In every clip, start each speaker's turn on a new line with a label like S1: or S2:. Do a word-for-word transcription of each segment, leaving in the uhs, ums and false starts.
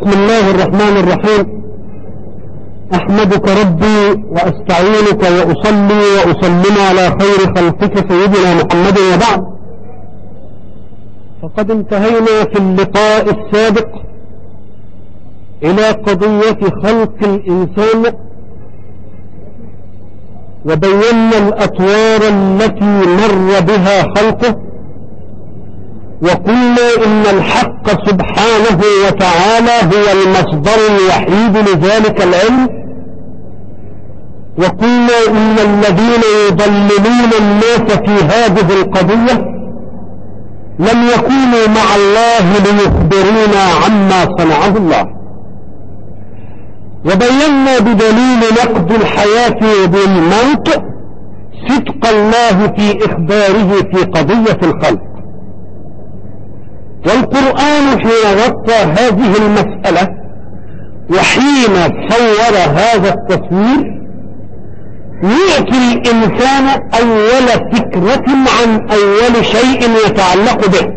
S1: بسم الله الرحمن الرحيم. أحمدك ربي وأستعينك وأصلي وأسلم على خير خلقك سيدنا محمد، وبعد، فقد انتهينا في اللقاء السابق إلى قضية خلق الإنسان، وبينا الأطوار التي مر بها خلقه، وقلنا إن الحق سبحانه وتعالى هو المصدر الوحيد لذلك العلم، وقلنا إن الذين يضللون الناس في هذه القضية لم يكونوا مع الله ليخبرونا عما صنعه الله، وبينا بدليل نقد الحياة بالموت صدق الله في إخباره في قضية الخلق. والقرآن حين غطى هذه المسألة وحين صور هذا التصوير يعطي الإنسان أول فكرة عن أول شيء يتعلق به.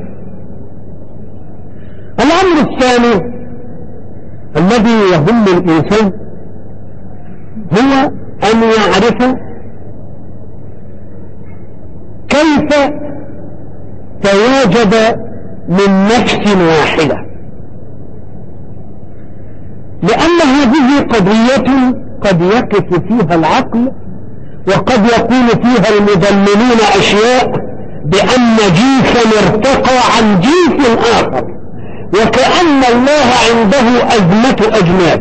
S1: الأمر الثاني الذي يهم الإنسان هو أن يعرف كيف تواجد من نفس واحدة، لأن هذه قضية قد يقف فيها العقل، وقد يقول فيها المضللون أشياء بأن جنسا ارتقى عن جنس آخر، وكأن الله عنده أزمة أجناس.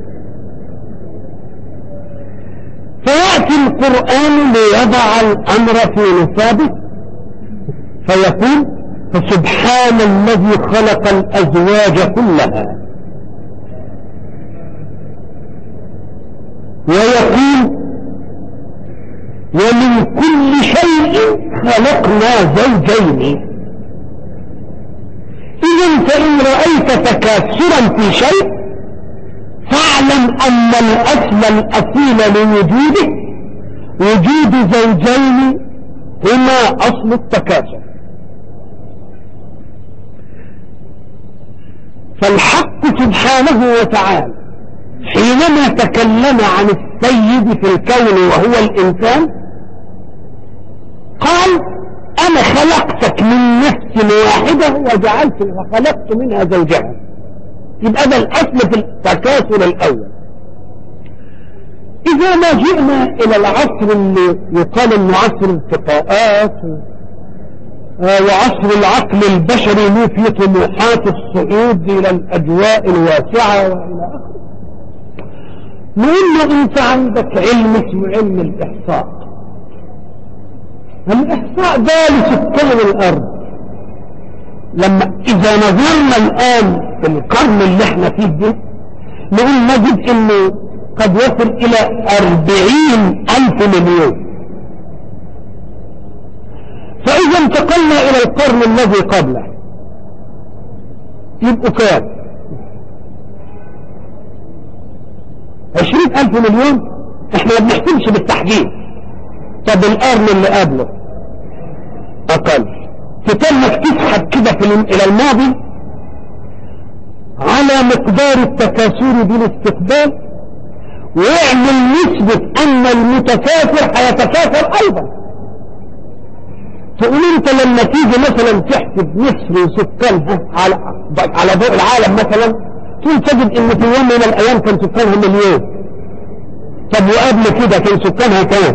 S1: فيأتي القرآن ليضع الأمر في نصابه فيقول: فسبحان الذي خلق الأزواج كلها، ويقول: ومن كل شيء خلقنا زوجين. إذن فإن رأيت تكاثرا في شيء فاعلم أن الأصل الأصيل لوجوده وجود زوجين هما أصل التكاثر. فالحق سبحانه وتعالى حينما تكلم عن السيد في الكون وهو الإنسان قال: أنا خلقتك من نفس واحدة وجعلت وخلقت منها زوجها. يبقى ده الأصل في التكاثر الأول. إذا ما جئنا إلى العصر اللي يقال إنه عصر الفقاءات وعصر العقل البشري له في طموحات الصعود إلى الأجواء الواسعة وإلى آخره، نقول له: أنت عندك علم اسمه علم الإحصاء. الإحصاء ده لسكان الأرض. لما إذا نظرنا الآن في القرن اللي احنا فيه ده نقول نجد إنه قد يصل إلى أربعين ألف مليون. فإذا انتقلنا إلى القرن الذي قبله يبقوا كام؟ عشرين ألف مليون. احنا ما بنحسبش بالتحديد. طب القرن اللي قبله أقل. تتمك تسحب كده إلى الماضي على مقدار التكاثر بالاستقبال، ويعمل نسبة أن المتكاثر هيتكاثر أيضا. تقول انت لما تيجي مثلا تحسب مصر وسكانها على على ضوء العالم مثلا، تقول تجد ان في يوم من الايام كان سكانها مليون. طب وقبل كده كان سكانها كام؟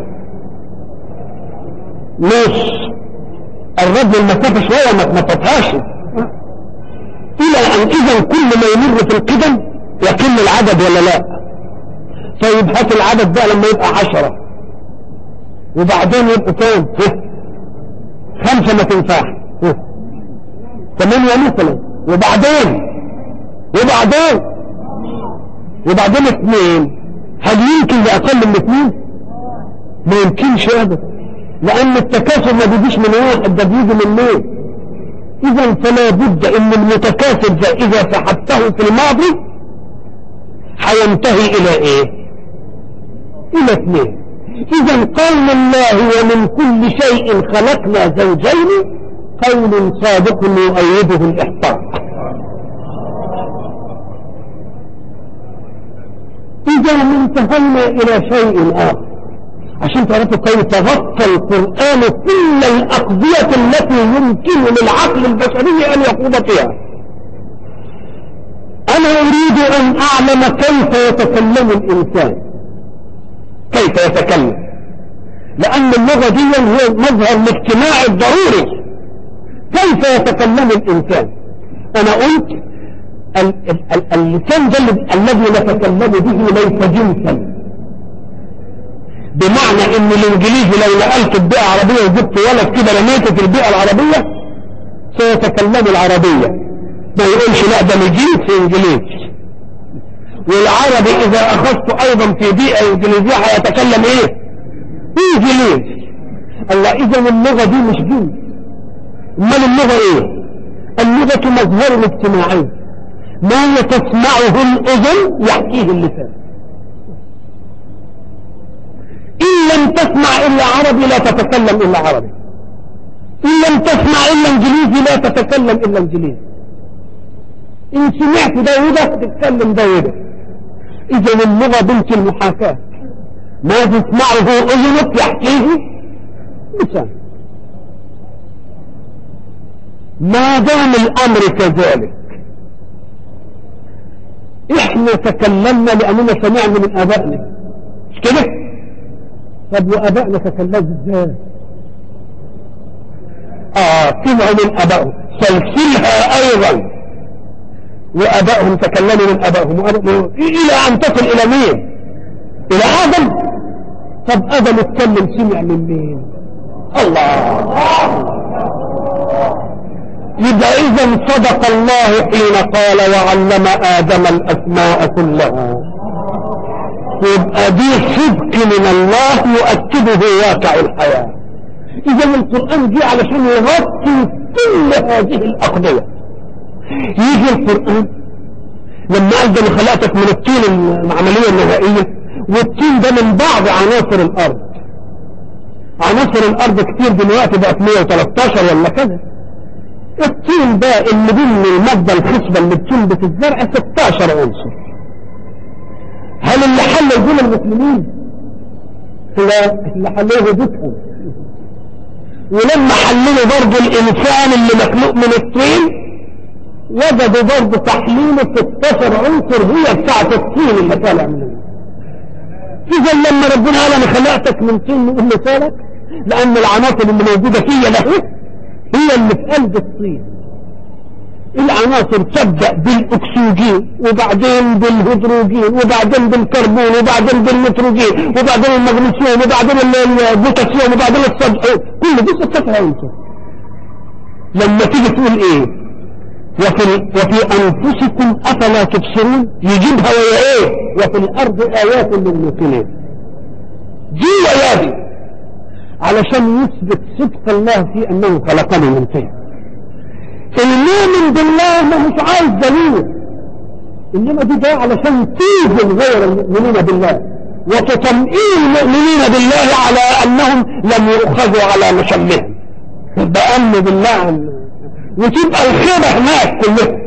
S1: نص. الرد المسافة شوية ما تنططهاش الى ان اذا كل ما يمر في القدم يقل العدد ولا لا؟ طيب هات العدد ده لما يبقى عشرة وبعدين يبقى كام؟ خمسة ما تنفع، ثمانية مثلا، وبعدين وبعدين وبعدين اثنين. هل يمكن لأقل من اثنين؟ ما يمكنش ابدا، لأن التكاثر ما بيجيش من واحد، ده بيجي من مين؟ إذا فلا بد إن المتكاثر ده إذا سحبته في الماضي هينتهي إلى إيه؟ إلى اثنين. إذا قول الله: ومن كل شيء خلقنا زوجين، قول صادق يؤيده الإحصاء. إذا انتهينا إلى شيء آخر عشان تعرفوا كيف غطى القرآن كل الأقضية التي يمكن للعقل البشري أن يخوض فيها. أنا أريد أن أعلم كيف يتكلم الإنسان، كيف يتكلم، لأن اللغة دي هي مظهر الاجتماع الضروري. كيف يتكلم الإنسان؟ أنا قلت اللسان الذي نتكلم به ليس جنسا، بمعنى ان الانجليزي لو نقلت البيئة العربية وجبت ولد كده رميته في البيئة العربية سيتكلم العربية، ما يقولش لا ده الجنس انجليزي. والعربي اذا اخذته ايضا في بيئة انجليزية هيتكلم ايه؟ انجليزي. الله، اذا اللغة دي مش جنس. امال اللغة ايه؟ اللغة مظهر الاجتماعي، ما تسمعه الاذن يحكيه اللسان. إن لم تسمع إلا عربي لا تتكلم إلا عربي، إن لم تسمع إلا إنجليزي لا تتكلم إلا إنجليزي، إن سمعت ده وده تتكلم ده وده. إذن اللغة بنت المحاكاة، ما تسمعه أذنك يحكيه لسان. ما دام الأمر كذلك، إحنا تكلمنا لأننا سمعنا من آبائنا، مش كده؟ طب وأبائنا تكلموا ازاي؟ اه سمعوا من أبائهم، سلسلها أيضا، وأبائهم تكلموا من أبائهم وأبائهم إلى أن تصل إلى مين؟ إلى آدم. طب آدم اتكلم سمع من مين؟ الله. يبقى إذن صدق الله حين قال وعلم آدم الأسماء كلها. يبقى دي صدق من الله يؤكده واقع الحياة. إذا القرآن جه علشان يغطي كل هذه الأقضية. يجي القرآن لما قال ده أنا خلقتك من الطين العملية النهائية، والطين ده من بعض عناصر الأرض. عناصر الأرض كتير دلوقتي بقت مية وتلتاشر ولا كذا. الطين ده اللي ضمن المادة الخصبة اللي بتنبت الزرع ستاشر عنصر. هل اللي حل يقول المسلمين؟ لا، اللي حلوه بيتهم. ولما حللوا برضو الإنسان اللي مخلوق من الطين وجدوا برضو تحليله ستاشر عنصر هي بتاعة الطين اللي طالع منه. إذا لما ربنا قال أنا خلقتك من طين نقول له سالك، لأن العناصر اللي موجودة فيها له هي اللي في قلب الطين. العناصر تبدأ بالأكسجين وبعدين بالهيدروجين وبعدين بالكربون وبعدين بالنيتروجين وبعدين المغنيسيوم وبعدين البوتاسيوم وبعدين الصدق، كل دي ستة عناصر. لما تيجي تقول ايه وفي, وفي أنفسكم أفلا تبصرون، يجيبها ويا ايه وفي الأرض آيات للموقنين. دي ويا دي علشان يثبت صدق الله في أنه خلقنا من طين. المؤمن بالله ما مش عايز دليل، انما دي ده علشان تيجي غير المؤمنين بالله وتطمئن المؤمنين بالله على انهم لم يؤخذوا على مشمهم، يبقى امن بالله وتبقى الخير هناك كلها.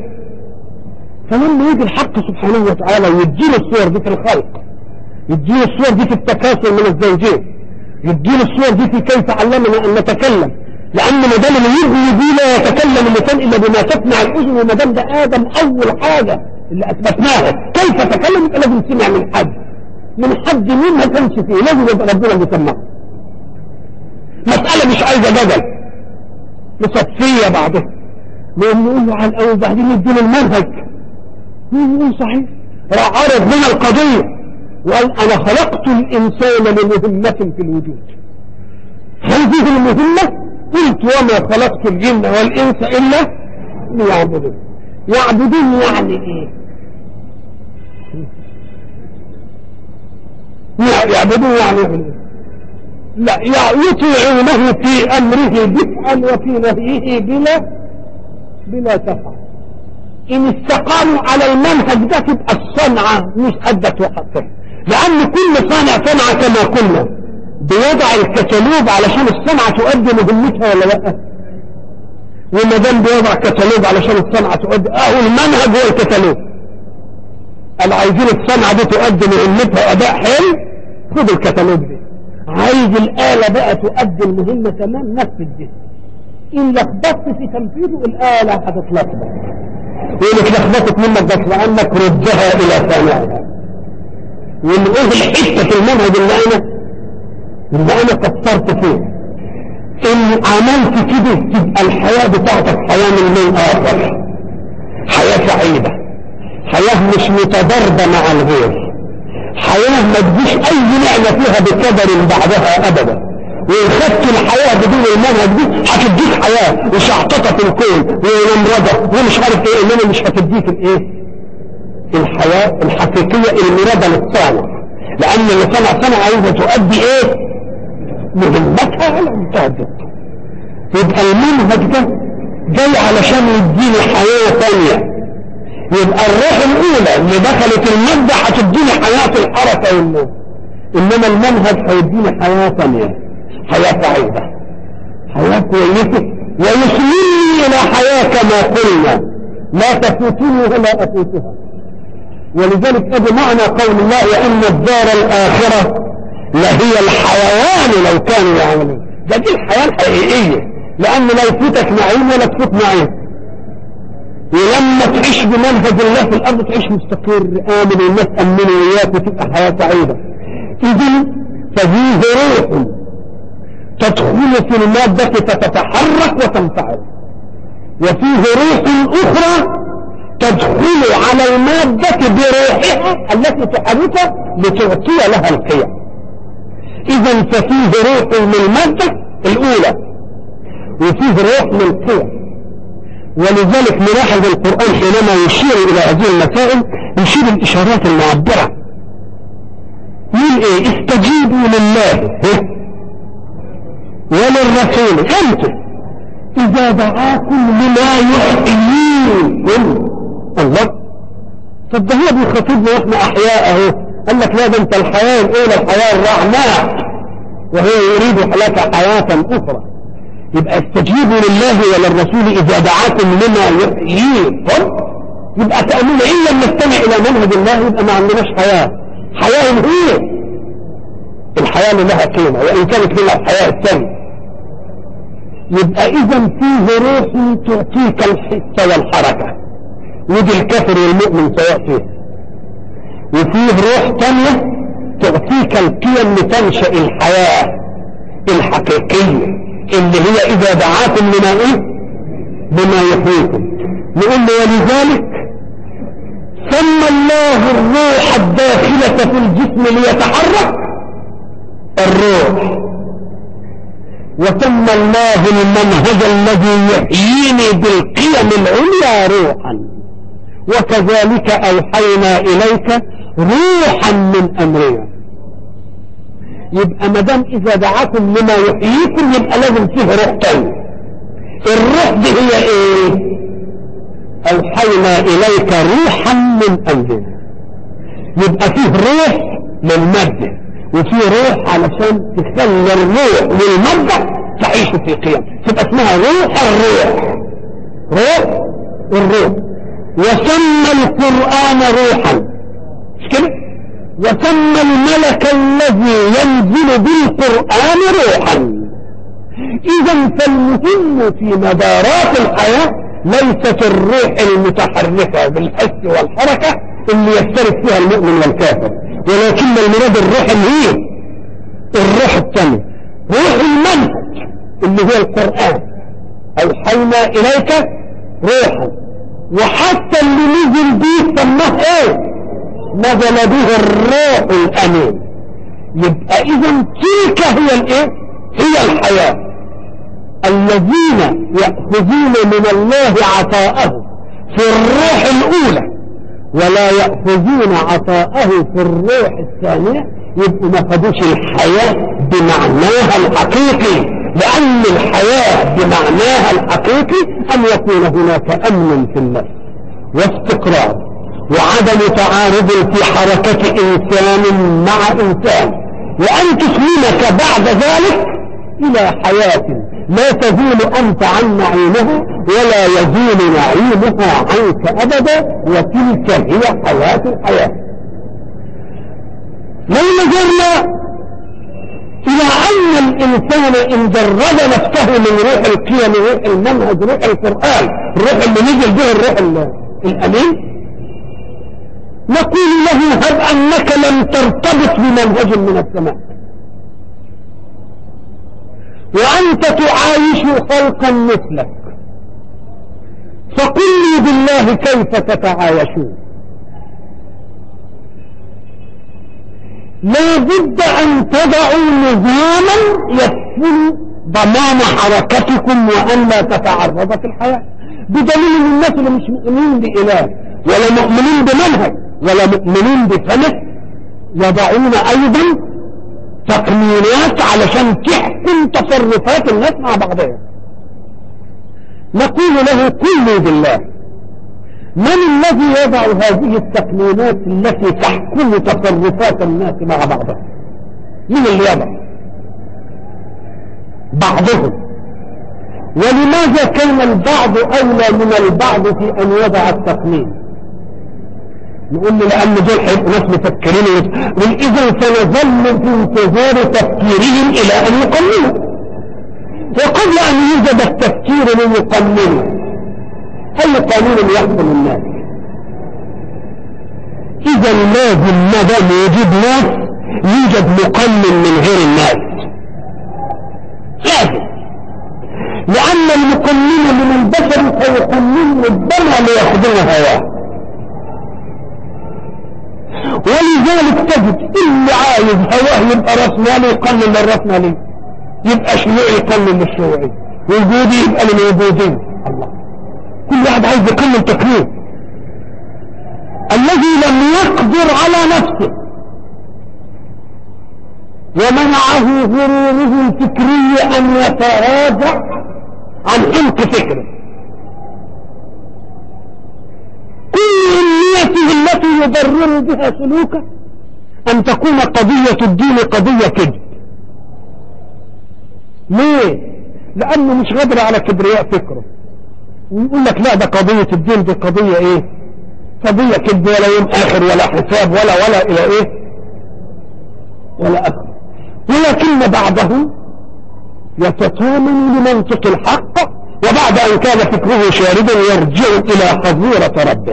S1: فلما يجي الحق سبحانه وتعالى ويديله الصور دي في الخلق، يديله الصور دي في التكاثر من الزوجين، يديله الصور دي في كيف علمنا ان نتكلم، لأن ما دام اللي يغني بيه لا يتكلم اللسان إلا بما تسمع الأذن، وما دام ده آدم أول حاجة اللي أثبتناها كيف تكلم يبقى لازم تسمع من حد، من حد مين ما كانش فيه، لازم يبقى ربنا بيسمعه. مسألة مش عايزة جدل، مصفية بعضها. لأن نقول له على الأول بعدين يدينا المنهج، يقول صحيح عرض من القضية وقال أنا خلقت الإنسان لمهمة في الوجود. هذه المهمة قلت وما خلقت الجن والإنس إلا ليعبدون. يعبدون يعني إيه؟ يعبدون يعني إيه؟ لا، يطيعونه في أمره دفعا وفي نهيه بلا بلا تفعل. إن استقاموا على المنهج ده تبقى الصنعة مش أدت وقتها، لأن كل صانع صنعة كما قلنا بيضع الكتالوج علشان الصنعة تؤدي مهمتها ولا لا؟ وما دام بيضع كتالوج علشان الصنعة تؤدي، اهو المنهج هو الكتالوج. قال عايزين الصنعة دي تؤدي مهمتها أداء حلو، خد الكتالوج دي. عايز الآلة بقى تؤدي المهمة تمام، نفذ دي. إن لخبطت في تنفيذه الآلة هتتلخبط، وإن اتلخبطت منك بس لأنك ردها إلى صانعها. ونقول الحتة في المنهج اللي أنا اللي أنا كثرت فيه، إن عملت كده تبقى الحياة بتاعتك حياة من من آخر، حياة سعيدة، حياة مش متضاربة مع الغير، حياة ما تجيش أي نعمة فيها بقدر بعدها أبدا. وإن خدت الحياة بدون المنهج دي هتديك حياة وشعططة في الكون ونمرضة ومش عارف إيه، إنما مش هتديك الإيه؟ الحياة الحقيقية المرادة للصانع، لأن اللي صنع صنع عايزة تؤدي إيه؟ مهمتها على منتهى الدقة. يبقى المنهج ده جاي علشان يديني حياة ثانية. يبقى الروح الأولى اللي دخلت المادة هتديني حياة الحركة والنوم، إنما المنهج هيديني حياة ثانية، حياة سعيدة، حياة كويسة، ويسلمني إلى حياة كما قلنا لا تفوتني ولا أفوتها. ولذلك أبو معنى قول الله وإن الدار الآخرة لهي الحيوان لو كانوا يعملون. ده دي الحياة الحقيقية، لأن لا يفوتك نعيم ولا تفوت نعيم. ولما تعيش بمنهج الله في الأرض تعيش مستقر آمن، والناس أمنوا وياك وتبقى حياة سعيدة. إذن ففيه روح تدخل في المادة فتتحرك وتنفعل، وفيه روح أخرى تدخل على المادة بروحها التي تحركها لتعطي لها القيم. إذن ففيه روح من المادة الأولى وفيه روح من القيم. ولذلك نلاحظ القرآن حينما يشير إلى هذه المسائل يشير الإشارات المعبرة. يقول إيه؟ استجيبوا لله وللرسول أنتم إذا دعاكم لما يحييكم. الله، طب ده هو بيخاطبنا واحنا أحياء أهو. قال لك لا، ده أنت الحياة الأولى الحياة الرعماء، وهو يريد لك حياة أخرى. يبقى استجيبوا لله وللرسول إذا دعاكم لما يحييكم. يبقى تأمين إن لم نستمع إلى منهج الله يبقى ما عندناش حياة. حياة هي الحياة اللي لها قيمة، وإن كانت لها الحياة الثانية. يبقى إذا فيه روح تعطيك الحس والحركة، ودي الكافر والمؤمن سواء فيه. وفيه روح ثانية تعطيك القيم لتنشأ الحياة الحقيقية اللي هي إذا دعاكم لما إيه؟ بما يحييكم. نقول له ولذلك سمى الله الروح الداخلة في الجسم ليتحرك الروح، وسمى الله المنهج الذي يحييني بالقيم العليا روحا، وكذلك أوحينا إليك روحا من أمرنا. يبقى مدام إذا دعاكم لما يحييكم يبقى لازم فيه روح تاني. الروح دي هي إيه؟ أوحينا إليك روحا من أمرنا. يبقى فيه روح للمادة، وفيه روح علشان تخلي الروح والمادة تعيش في قيم، تبقى اسمها روح الروح، روح الروح. وسمى القرآن روحا، مش كده؟ وسمى الملك الذي ينزل بالقرآن روحا. إذا فالمهم في مدارات الحياة ليست الروح المتحركة بالحس والحركة اللي يشترك فيها المؤمن والكافر، ولكن المراد الروح اللي هي الروح الثاني، روح المنهج اللي هو القرآن. أوحينا إليك روحا، وحتى اللي نزل به سماه ايه؟ نزل به الروح الأمين. يبقى إذن تلك هي الايه؟ هي الحياة. الذين يأخذون من الله عطاءه في الروح الأولى ولا يأخذون عطاءه في الروح الثانية يبقوا ما خدوش الحياة بمعناها الحقيقي، لأن الحياة بمعناها الحقيقي أن يكون هناك أمن في النفس واستقرار وعدم تعارض في حركة إنسان مع إنسان، وأن تسلمك بعد ذلك إلى حياة لا تزول أنت عن نعيمها ولا يزول نعيمها عنك أبدا، وتلك هي حياة الحياة. لو نظرنا إلى أن الإنسان إن جرد نفسه من روح القيم، روح المنهج، روح القرآن، الروح اللي نزل به الروح الأمين، نقول له هب أنك لم ترتبط بمنهج من السماء، وأنت تعايش خلقا مثلك، فقل لي بالله كيف تتعايشون؟ لا بد أن تضعوا نظاما يكفل ضمان حركتكم وأن لا تتعرض في الحياة، بدليل ان الناس اللي مش مؤمنين بإله ولا مؤمنين بمنهج ولا مؤمنين بفلك يضعون أيضا تقنينات علشان تحكم تصرفات الناس مع بعضها. نقول له قل بالله من الذي يضع هذه التقنينات التي تحكم تصرفات الناس مع بعضها؟ من اللي يضع؟ بعضهم. ولماذا كان البعض أولى من البعض في أن يضع التقنين؟ نقول له لأن دول هيبقوا ناس مفكرين، وإذا سنظل في انتظار تفكيرهم إلى أن يقننوا، وقبل أن يوجد التفكير ليقننوا أي قانون يحكم الناس؟ إذا لازم ما دام يوجد ناس يوجد مقنن من غير الناس، لازم، لأن المقنن من البشر سيقنن ربما ليخدم هواه. ولذلك تجد اللي عايز هواه يبقى رأسمالي يقنن للرأسمالي، يبقى شيوعي يقنن للشيوعي، وجودي يبقى للوجودين. الله، كل واحد عايز يقنن تقنين. الذي لم يقدر على نفسه ومنعه غروره الفكري أن يتراجع عن عمق فكره، كل نيته التي يبرر بها سلوكه أن تكون قضية الدين قضية كذب. ليه؟ لأنه مش قادر على كبرياء فكره، ويقول لك لا ده قضية الدين دي قضية ايه؟ قضية كذب، ولا يوم آخر ولا حساب ولا ولا إلى ايه ولا آخر. ولكن بعضه يتطامن لمنطق الحق، وبعد أن كان فكره شاردا يرجع إلى حظيرة ربه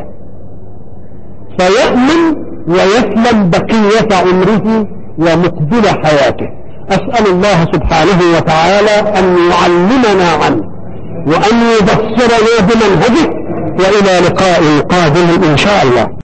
S1: فيأمن ويسلم بقية عمره ومقبل حياته. أسأل الله سبحانه وتعالى أن يعلمنا عنه وأن يبصرنا بمنهجه، وإلى لقاء قادم إن شاء الله.